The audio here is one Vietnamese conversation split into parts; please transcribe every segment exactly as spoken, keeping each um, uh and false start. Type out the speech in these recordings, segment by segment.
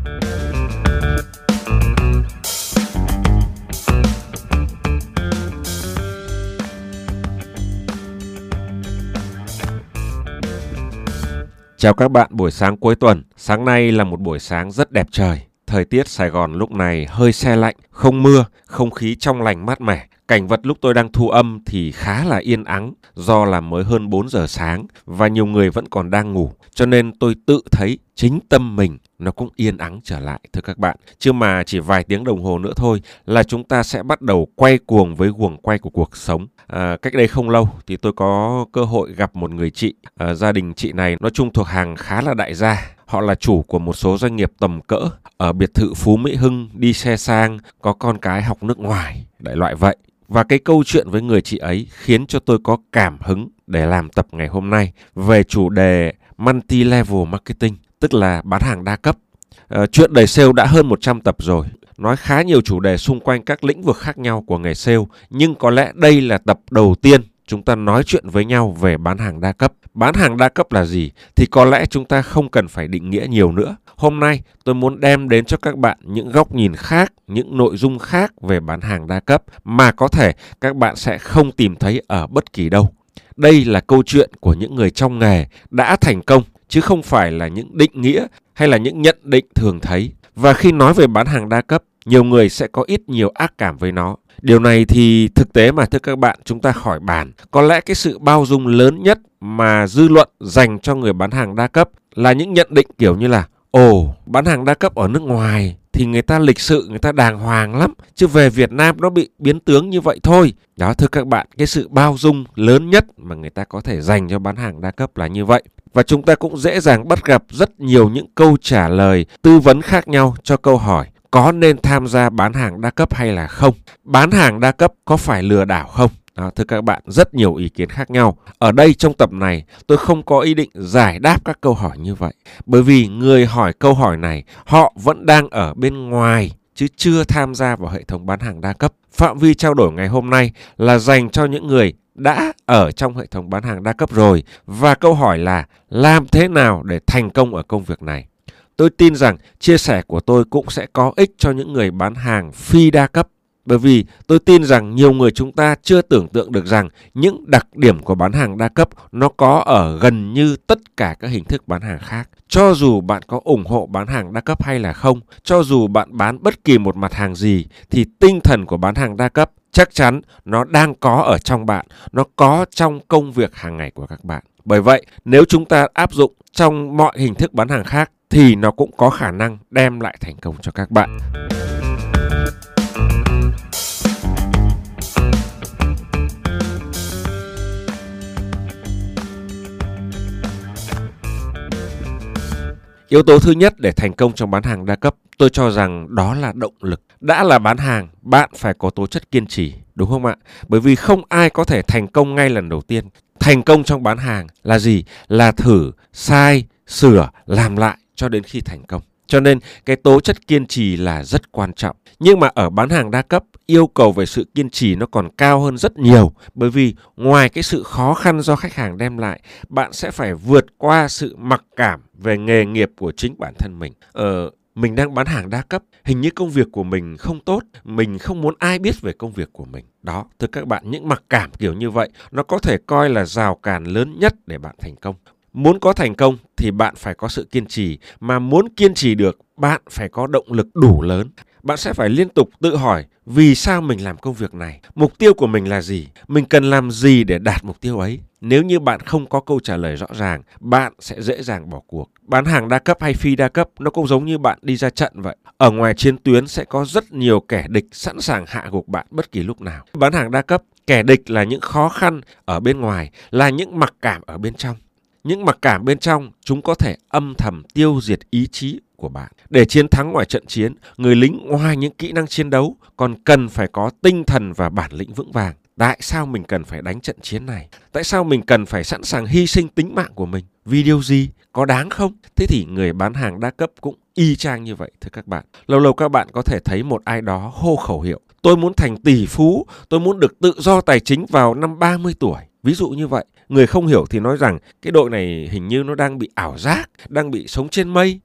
Chào các bạn buổi sáng cuối tuần. Sáng nay là một buổi sáng rất đẹp trời. Thời tiết Sài Gòn lúc này hơi se lạnh, không mưa, không khí trong lành mát mẻ. Cảnh vật lúc tôi đang thu âm thì khá là yên ắng do là mới hơn bốn giờ sáng và nhiều người vẫn còn đang ngủ. Cho nên tôi tự thấy chính tâm mình nó cũng yên ắng trở lại thưa các bạn. Chứ mà chỉ vài tiếng đồng hồ nữa thôi là chúng ta sẽ bắt đầu quay cuồng với guồng quay của cuộc sống. À, cách đây không lâu thì tôi có cơ hội gặp một người chị. À, gia đình chị này nói chung thuộc hàng khá là đại gia. Họ là chủ của một số doanh nghiệp tầm cỡ ở biệt thự Phú Mỹ Hưng, đi xe sang, có con cái học nước ngoài, đại loại vậy. Và cái câu chuyện với người chị ấy khiến cho tôi có cảm hứng để làm tập ngày hôm nay về chủ đề multi-level marketing, tức là bán hàng đa cấp. À, chuyện đầy sale đã hơn một trăm tập rồi, nói khá nhiều chủ đề xung quanh các lĩnh vực khác nhau của nghề sale, nhưng có lẽ đây là tập đầu tiên chúng ta nói chuyện với nhau về bán hàng đa cấp. Bán hàng đa cấp là gì thì có lẽ chúng ta không cần phải định nghĩa nhiều nữa. Hôm nay tôi muốn đem đến cho các bạn những góc nhìn khác, những nội dung khác về bán hàng đa cấp mà có thể các bạn sẽ không tìm thấy ở bất kỳ đâu. Đây là câu chuyện của những người trong nghề đã thành công, chứ không phải là những định nghĩa hay là những nhận định thường thấy. Và khi nói về bán hàng đa cấp, nhiều người sẽ có ít nhiều ác cảm với nó. Điều này thì thực tế mà thưa các bạn, chúng ta khỏi bàn. Có lẽ cái sự bao dung lớn nhất mà dư luận dành cho người bán hàng đa cấp là những nhận định kiểu như là ồ, bán hàng đa cấp ở nước ngoài thì người ta lịch sự, người ta đàng hoàng lắm, chứ về Việt Nam nó bị biến tướng như vậy thôi. Đó thưa các bạn, cái sự bao dung lớn nhất mà người ta có thể dành cho bán hàng đa cấp là như vậy. Và chúng ta cũng dễ dàng bắt gặp rất nhiều những câu trả lời, tư vấn khác nhau cho câu hỏi có nên tham gia bán hàng đa cấp hay là không? Bán hàng đa cấp có phải lừa đảo không? Đó, thưa các bạn, rất nhiều ý kiến khác nhau. Ở đây trong tập này, tôi không có ý định giải đáp các câu hỏi như vậy. Bởi vì người hỏi câu hỏi này, họ vẫn đang ở bên ngoài, chứ chưa tham gia vào hệ thống bán hàng đa cấp. Phạm vi trao đổi ngày hôm nay là dành cho những người đã ở trong hệ thống bán hàng đa cấp rồi. Và câu hỏi là làm thế nào để thành công ở công việc này? Tôi tin rằng chia sẻ của tôi cũng sẽ có ích cho những người bán hàng phi đa cấp. Bởi vì tôi tin rằng nhiều người chúng ta chưa tưởng tượng được rằng những đặc điểm của bán hàng đa cấp nó có ở gần như tất cả các hình thức bán hàng khác. Cho dù bạn có ủng hộ bán hàng đa cấp hay là không, cho dù bạn bán bất kỳ một mặt hàng gì, thì tinh thần của bán hàng đa cấp chắc chắn nó đang có ở trong bạn, nó có trong công việc hàng ngày của các bạn. Bởi vậy, nếu chúng ta áp dụng trong mọi hình thức bán hàng khác thì nó cũng có khả năng đem lại thành công cho các bạn. Yếu tố thứ nhất để thành công trong bán hàng đa cấp, tôi cho rằng đó là động lực. Đã là bán hàng, bạn phải có tố chất kiên trì, đúng không ạ? Bởi vì không ai có thể thành công ngay lần đầu tiên. Thành công trong bán hàng là gì? Là thử, sai, sửa, làm lại cho đến khi thành công. Cho nên cái tố chất kiên trì là rất quan trọng. Nhưng mà ở bán hàng đa cấp, yêu cầu về sự kiên trì nó còn cao hơn rất nhiều. Bởi vì ngoài cái sự khó khăn do khách hàng đem lại, bạn sẽ phải vượt qua sự mặc cảm về nghề nghiệp của chính bản thân mình. Ờ, mình đang bán hàng đa cấp, hình như công việc của mình không tốt, mình không muốn ai biết về công việc của mình. Đó, thưa các bạn, những mặc cảm kiểu như vậy, nó có thể coi là rào cản lớn nhất để bạn thành công. Muốn có thành công thì bạn phải có sự kiên trì, mà muốn kiên trì được, bạn phải có động lực đủ lớn. Bạn sẽ phải liên tục tự hỏi vì sao mình làm công việc này, mục tiêu của mình là gì, mình cần làm gì để đạt mục tiêu ấy. Nếu như bạn không có câu trả lời rõ ràng, bạn sẽ dễ dàng bỏ cuộc. Bán hàng đa cấp hay phi đa cấp nó cũng giống như bạn đi ra trận vậy. Ở ngoài chiến tuyến sẽ có rất nhiều kẻ địch sẵn sàng hạ gục bạn bất kỳ lúc nào. Bán hàng đa cấp, kẻ địch là những khó khăn ở bên ngoài, là những mặc cảm ở bên trong. Những mặc cảm bên trong, chúng có thể âm thầm tiêu diệt ý chí của bạn. Để chiến thắng ngoài trận chiến, người lính ngoài những kỹ năng chiến đấu còn cần phải có tinh thần và bản lĩnh vững vàng. Tại sao mình cần phải đánh trận chiến này? Tại sao mình cần phải sẵn sàng hy sinh tính mạng của mình? Vì điều gì? Có đáng không? Thế thì người bán hàng đa cấp cũng y chang như vậy thưa các bạn. Lâu lâu các bạn có thể thấy một ai đó hô khẩu hiệu: tôi muốn thành tỷ phú, tôi muốn được tự do tài chính vào năm ba mươi tuổi. Ví dụ như vậy, người không hiểu thì nói rằng cái đội này hình như nó đang bị ảo giác, đang bị sống trên mây.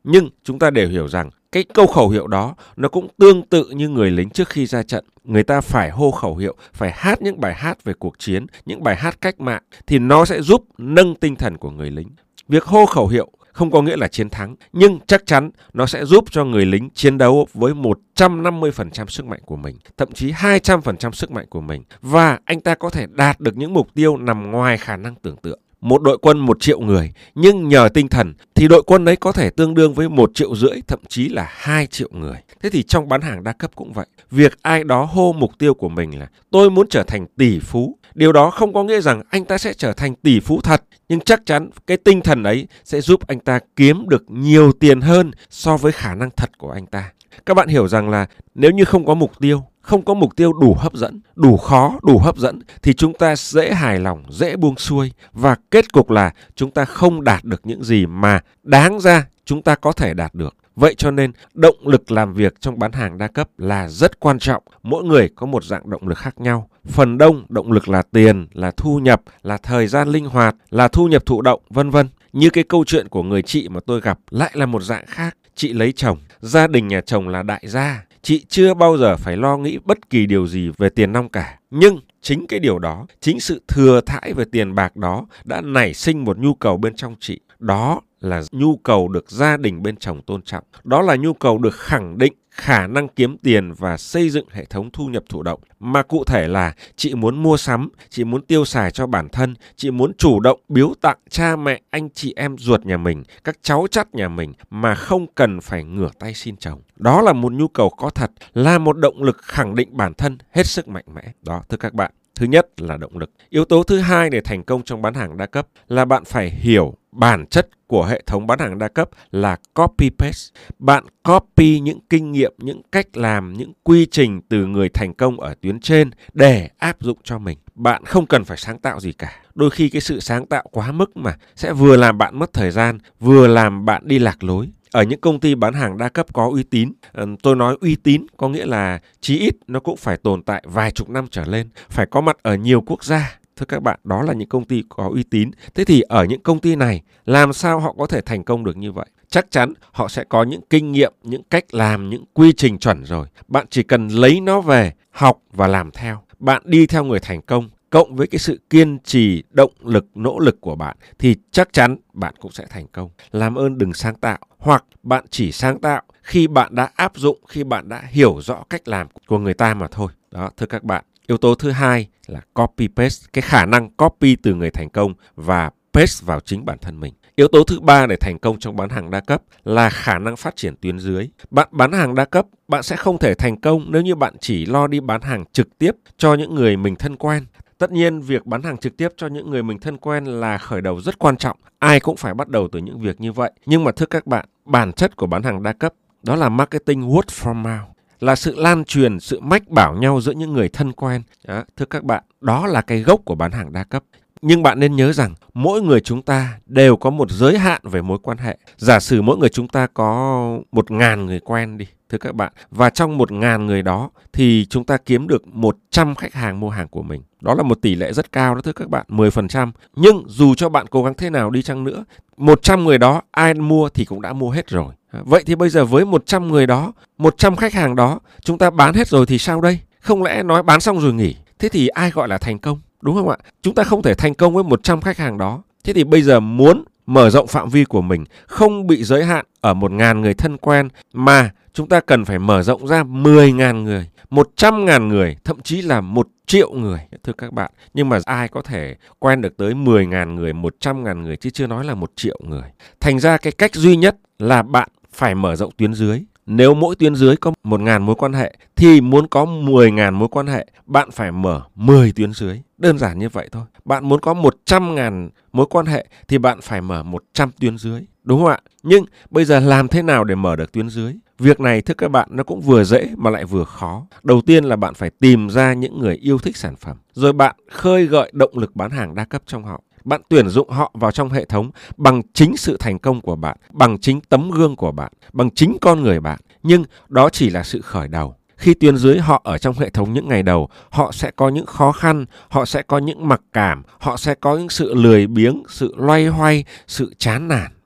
Nhưng chúng ta đều hiểu rằng cái câu khẩu hiệu đó nó cũng tương tự như người lính trước khi ra trận. Người ta phải hô khẩu hiệu, phải hát những bài hát về cuộc chiến, những bài hát cách mạng, thì nó sẽ giúp nâng tinh thần của người lính. Việc hô khẩu hiệu không có nghĩa là chiến thắng, nhưng chắc chắn nó sẽ giúp cho người lính chiến đấu với một trăm năm mươi phần trăm sức mạnh của mình, thậm chí hai trăm phần trăm sức mạnh của mình. Và anh ta có thể đạt được những mục tiêu nằm ngoài khả năng tưởng tượng. Một đội quân một triệu người, nhưng nhờ tinh thần thì đội quân ấy có thể tương đương với một triệu rưỡi, thậm chí là hai triệu người. Thế thì trong bán hàng đa cấp cũng vậy. Việc ai đó hô mục tiêu của mình là tôi muốn trở thành tỷ phú, điều đó không có nghĩa rằng anh ta sẽ trở thành tỷ phú thật, nhưng chắc chắn cái tinh thần ấy sẽ giúp anh ta kiếm được nhiều tiền hơn so với khả năng thật của anh ta. Các bạn hiểu rằng là nếu như không có mục tiêu, không có mục tiêu đủ hấp dẫn, đủ khó, đủ hấp dẫn thì chúng ta dễ hài lòng, dễ buông xuôi, và kết cục là chúng ta không đạt được những gì mà đáng ra chúng ta có thể đạt được. Vậy cho nên động lực làm việc trong bán hàng đa cấp là rất quan trọng. Mỗi người có một dạng động lực khác nhau. Phần đông động lực là tiền, là thu nhập, là thời gian linh hoạt, là thu nhập thụ động, vân vân. Như cái câu chuyện của người chị mà tôi gặp lại là một dạng khác. Chị lấy chồng, gia đình nhà chồng là đại gia. Chị chưa bao giờ phải lo nghĩ bất kỳ điều gì về tiền nong cả. Nhưng chính cái điều đó, chính sự thừa thãi về tiền bạc đó đã nảy sinh một nhu cầu bên trong chị. Đó là nhu cầu được gia đình bên chồng tôn trọng. Đó là nhu cầu được khẳng định khả năng kiếm tiền và xây dựng hệ thống thu nhập thụ động. Mà cụ thể là chị muốn mua sắm, chị muốn tiêu xài cho bản thân, chị muốn chủ động biếu tặng cha mẹ, anh chị em ruột nhà mình, các cháu chắt nhà mình mà không cần phải ngửa tay xin chồng. Đó là một nhu cầu có thật, là một động lực khẳng định bản thân hết sức mạnh mẽ. Đó, thưa các bạn. Thứ nhất là động lực. Yếu tố thứ hai để thành công trong bán hàng đa cấp là bạn phải hiểu bản chất của hệ thống bán hàng đa cấp là copy paste. Bạn copy những kinh nghiệm, những cách làm, những quy trình từ người thành công ở tuyến trên để áp dụng cho mình. Bạn không cần phải sáng tạo gì cả. Đôi khi cái sự sáng tạo quá mức mà sẽ vừa làm bạn mất thời gian, vừa làm bạn đi lạc lối. Ở những công ty bán hàng đa cấp có uy tín, tôi nói uy tín có nghĩa là chí ít nó cũng phải tồn tại vài chục năm trở lên, phải có mặt ở nhiều quốc gia. Thưa các bạn, đó là những công ty có uy tín. Thế thì ở những công ty này, làm sao họ có thể thành công được như vậy? Chắc chắn họ sẽ có những kinh nghiệm, những cách làm, những quy trình chuẩn rồi. Bạn chỉ cần lấy nó về, học và làm theo. Bạn đi theo người thành công, cộng với cái sự kiên trì, động lực, nỗ lực của bạn thì chắc chắn bạn cũng sẽ thành công. Làm ơn đừng sáng tạo, hoặc bạn chỉ sáng tạo khi bạn đã áp dụng, khi bạn đã hiểu rõ cách làm của người ta mà thôi. Đó, thưa các bạn. Yếu tố thứ hai là copy paste, cái khả năng copy từ người thành công và paste vào chính bản thân mình. Yếu tố thứ ba để thành công trong bán hàng đa cấp là khả năng phát triển tuyến dưới. Bạn bán hàng đa cấp, bạn sẽ không thể thành công nếu như bạn chỉ lo đi bán hàng trực tiếp cho những người mình thân quen. Tất nhiên, việc bán hàng trực tiếp cho những người mình thân quen là khởi đầu rất quan trọng. Ai cũng phải bắt đầu từ những việc như vậy. Nhưng mà thưa các bạn, bản chất của bán hàng đa cấp đó là marketing word of mouth, là sự lan truyền, sự mách bảo nhau giữa những người thân quen. Đó, thưa các bạn, đó là cái gốc của bán hàng đa cấp. Nhưng bạn nên nhớ rằng mỗi người chúng ta đều có một giới hạn về mối quan hệ. Giả sử mỗi người chúng ta có một ngàn người quen đi, thưa các bạn, và trong một ngàn người đó thì chúng ta kiếm được một trăm khách hàng mua hàng của mình. Đó là một tỷ lệ rất cao đó thưa các bạn, mười phần trăm. Nhưng dù cho bạn cố gắng thế nào đi chăng nữa, một trăm người đó ai mua thì cũng đã mua hết rồi. Vậy thì bây giờ với một trăm người đó, một trăm khách hàng đó, chúng ta bán hết rồi thì sao đây? Không lẽ nói bán xong rồi nghỉ? Thế thì ai gọi là thành công? Đúng không ạ? Chúng ta không thể thành công với một trăm khách hàng đó. Thế thì bây giờ muốn mở rộng phạm vi của mình, không bị giới hạn ở một ngàn người thân quen, mà chúng ta cần phải mở rộng ra mười ngàn người, một trăm ngàn người, thậm chí là một triệu người, thưa các bạn. Nhưng mà ai có thể quen được tới mười ngàn người, một trăm ngàn người, chứ chưa nói là một triệu người. Thành ra cái cách duy nhất là bạn phải mở rộng tuyến dưới. Nếu mỗi tuyến dưới có một ngàn mối quan hệ thì muốn có mười ngàn mối quan hệ, bạn phải mở mười tuyến dưới. Đơn giản như vậy thôi. Bạn muốn có một trăm ngàn mối quan hệ thì bạn phải mở một trăm tuyến dưới. Đúng không ạ? Nhưng bây giờ làm thế nào để mở được tuyến dưới? Việc này thưa các bạn nó cũng vừa dễ mà lại vừa khó. Đầu tiên là bạn phải tìm ra những người yêu thích sản phẩm. Rồi bạn khơi gợi động lực bán hàng đa cấp trong họ. Bạn tuyển dụng họ vào trong hệ thống bằng chính sự thành công của bạn, bằng chính tấm gương của bạn, bằng chính con người bạn. Nhưng đó chỉ là sự khởi đầu. Khi tuyến dưới họ ở trong hệ thống những ngày đầu, họ sẽ có những khó khăn, họ sẽ có những mặc cảm, họ sẽ có những sự lười biếng, sự loay hoay, sự chán nản,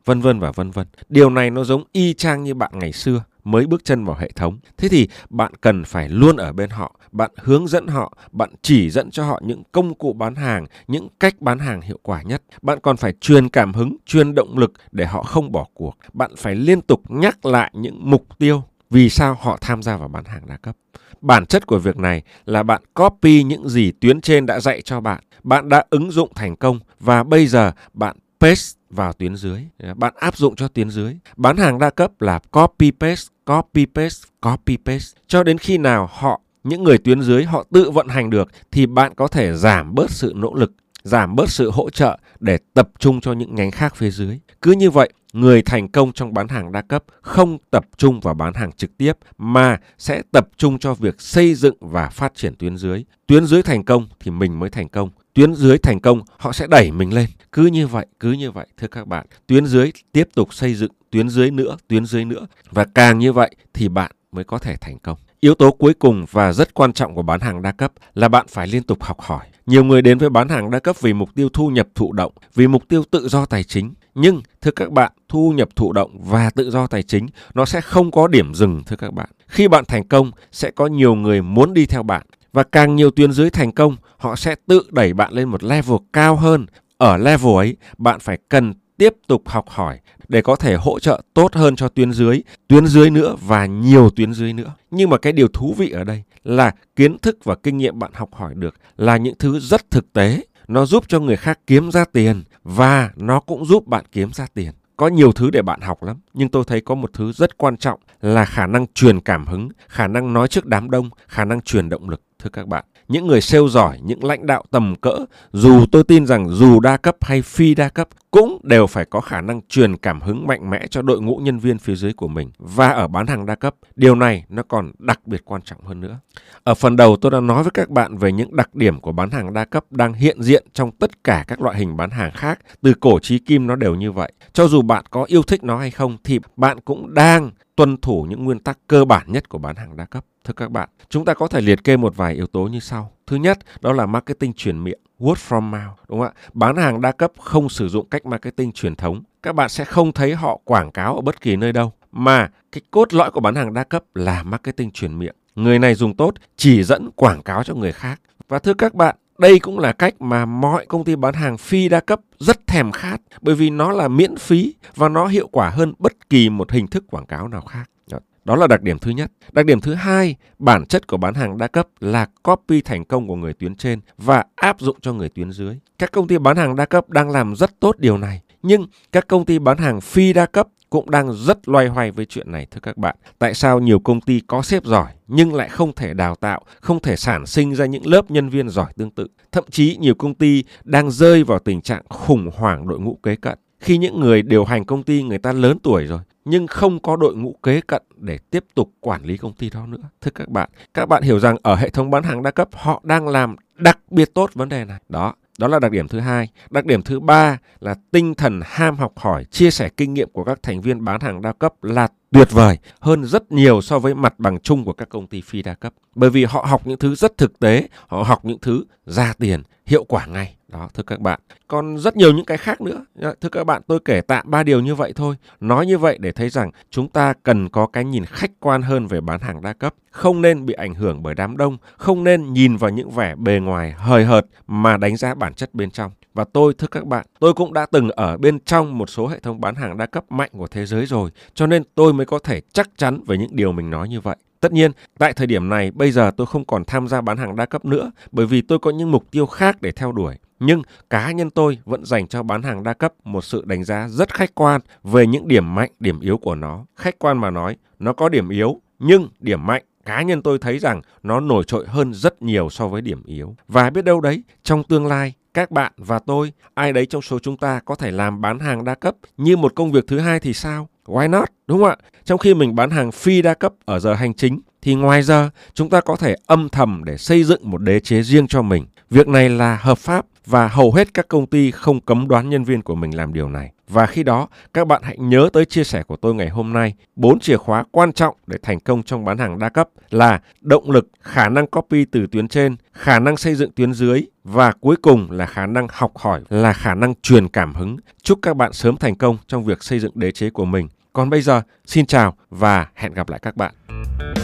vân vân và vân vân. Điều này nó giống y chang như bạn ngày xưa mới bước chân vào hệ thống. Thế thì bạn cần phải luôn ở bên họ, bạn hướng dẫn họ, bạn chỉ dẫn cho họ những công cụ bán hàng, những cách bán hàng hiệu quả nhất. Bạn còn phải truyền cảm hứng, truyền động lực để họ không bỏ cuộc. Bạn phải liên tục nhắc lại những mục tiêu vì sao họ tham gia vào bán hàng đa cấp. Bản chất của việc này là bạn copy những gì tuyến trên đã dạy cho bạn. Bạn đã ứng dụng thành công và bây giờ bạn paste vào tuyến dưới. Bạn áp dụng cho tuyến dưới. Bán hàng đa cấp là copy paste, copy paste, copy paste. Cho đến khi nào họ, những người tuyến dưới họ tự vận hành được thì bạn có thể giảm bớt sự nỗ lực, giảm bớt sự hỗ trợ để tập trung cho những nhánh khác phía dưới. Cứ như vậy, người thành công trong bán hàng đa cấp không tập trung vào bán hàng trực tiếp mà sẽ tập trung cho việc xây dựng và phát triển tuyến dưới. Tuyến dưới thành công thì mình mới thành công. Tuyến dưới thành công họ sẽ đẩy mình lên. Cứ như vậy, cứ như vậy thưa các bạn. Tuyến dưới tiếp tục xây dựng tuyến dưới nữa, tuyến dưới nữa. Và càng như vậy thì bạn mới có thể thành công. Yếu tố cuối cùng và rất quan trọng của bán hàng đa cấp là bạn phải liên tục học hỏi. Nhiều người đến với bán hàng đa cấp vì mục tiêu thu nhập thụ động, vì mục tiêu tự do tài chính. Nhưng thưa các bạn, thu nhập thụ động và tự do tài chính nó sẽ không có điểm dừng thưa các bạn. Khi bạn thành công sẽ có nhiều người muốn đi theo bạn. Và càng nhiều tuyến dưới thành công, họ sẽ tự đẩy bạn lên một level cao hơn. Ở level ấy, bạn phải cần tiếp tục học hỏi để có thể hỗ trợ tốt hơn cho tuyến dưới, tuyến dưới nữa và nhiều tuyến dưới nữa. Nhưng mà cái điều thú vị ở đây là kiến thức và kinh nghiệm bạn học hỏi được là những thứ rất thực tế. Nó giúp cho người khác kiếm ra tiền và nó cũng giúp bạn kiếm ra tiền. Có nhiều thứ để bạn học lắm, nhưng tôi thấy có một thứ rất quan trọng là khả năng truyền cảm hứng, khả năng nói trước đám đông, khả năng truyền động lực. Thưa các bạn, những người sale giỏi, những lãnh đạo tầm cỡ, dù tôi tin rằng dù đa cấp hay phi đa cấp, cũng đều phải có khả năng truyền cảm hứng mạnh mẽ cho đội ngũ nhân viên phía dưới của mình. Và ở bán hàng đa cấp, điều này nó còn đặc biệt quan trọng hơn nữa. Ở phần đầu tôi đã nói với các bạn về những đặc điểm của bán hàng đa cấp đang hiện diện trong tất cả các loại hình bán hàng khác. Từ cổ chí kim nó đều như vậy. Cho dù bạn có yêu thích nó hay không thì bạn cũng đang tuân thủ những nguyên tắc cơ bản nhất của bán hàng đa cấp. Thưa các bạn, chúng ta có thể liệt kê một vài yếu tố như sau. Thứ nhất, đó là marketing truyền miệng, word from mouth, đúng không ạ? Bán hàng đa cấp không sử dụng cách marketing truyền thống. Các bạn sẽ không thấy họ quảng cáo ở bất kỳ nơi đâu. Mà cái cốt lõi của bán hàng đa cấp là marketing truyền miệng. Người này dùng tốt, chỉ dẫn quảng cáo cho người khác. Và thưa các bạn, đây cũng là cách mà mọi công ty bán hàng phi đa cấp rất thèm khát, bởi vì nó là miễn phí và nó hiệu quả hơn bất kỳ một hình thức quảng cáo nào khác. Đó là đặc điểm thứ nhất. Đặc điểm thứ hai, bản chất của bán hàng đa cấp là copy thành công của người tuyến trên và áp dụng cho người tuyến dưới. Các công ty bán hàng đa cấp đang làm rất tốt điều này, nhưng các công ty bán hàng phi đa cấp cũng đang rất loay hoay với chuyện này thưa các bạn. Tại sao nhiều công ty có sếp giỏi nhưng lại không thể đào tạo, không thể sản sinh ra những lớp nhân viên giỏi tương tự? Thậm chí nhiều công ty đang rơi vào tình trạng khủng hoảng đội ngũ kế cận. Khi những người điều hành công ty người ta lớn tuổi rồi nhưng không có đội ngũ kế cận để tiếp tục quản lý công ty đó nữa. Thưa các bạn, các bạn hiểu rằng ở hệ thống bán hàng đa cấp họ đang làm đặc biệt tốt vấn đề này. Đó, đó là đặc điểm thứ hai. Đặc điểm thứ ba là tinh thần ham học hỏi, chia sẻ kinh nghiệm của các thành viên bán hàng đa cấp là tuyệt vời hơn rất nhiều so với mặt bằng chung của các công ty phi đa cấp. Bởi vì họ học những thứ rất thực tế, họ học những thứ ra tiền, hiệu quả ngay. Đó, thưa các bạn. Còn rất nhiều những cái khác nữa. Thưa các bạn, tôi kể tạm ba điều như vậy thôi. Nói như vậy để thấy rằng chúng ta cần có cái nhìn khách quan hơn về bán hàng đa cấp. Không nên bị ảnh hưởng bởi đám đông. Không nên nhìn vào những vẻ bề ngoài hời hợt mà đánh giá bản chất bên trong. Và tôi, thưa các bạn, tôi cũng đã từng ở bên trong một số hệ thống bán hàng đa cấp mạnh của thế giới rồi. Cho nên tôi mới có thể chắc chắn về những điều mình nói như vậy. Tất nhiên, tại thời điểm này, bây giờ tôi không còn tham gia bán hàng đa cấp nữa bởi vì tôi có những mục tiêu khác để theo đuổi. Nhưng cá nhân tôi vẫn dành cho bán hàng đa cấp một sự đánh giá rất khách quan về những điểm mạnh, điểm yếu của nó. Khách quan mà nói, nó có điểm yếu, nhưng điểm mạnh, cá nhân tôi thấy rằng nó nổi trội hơn rất nhiều so với điểm yếu. Và biết đâu đấy, trong tương lai, các bạn và tôi, ai đấy trong số chúng ta có thể làm bán hàng đa cấp như một công việc thứ hai thì sao? Why not? Đúng không ạ? Trong khi mình bán hàng phi đa cấp ở giờ hành chính, thì ngoài giờ chúng ta có thể âm thầm để xây dựng một đế chế riêng cho mình. Việc này là hợp pháp và hầu hết các công ty không cấm đoán nhân viên của mình làm điều này. Và khi đó, các bạn hãy nhớ tới chia sẻ của tôi ngày hôm nay. Bốn chìa khóa quan trọng để thành công trong bán hàng đa cấp là động lực, khả năng copy từ tuyến trên, khả năng xây dựng tuyến dưới và cuối cùng là khả năng học hỏi, là khả năng truyền cảm hứng. Chúc các bạn sớm thành công trong việc xây dựng đế chế của mình. Còn bây giờ, xin chào và hẹn gặp lại các bạn.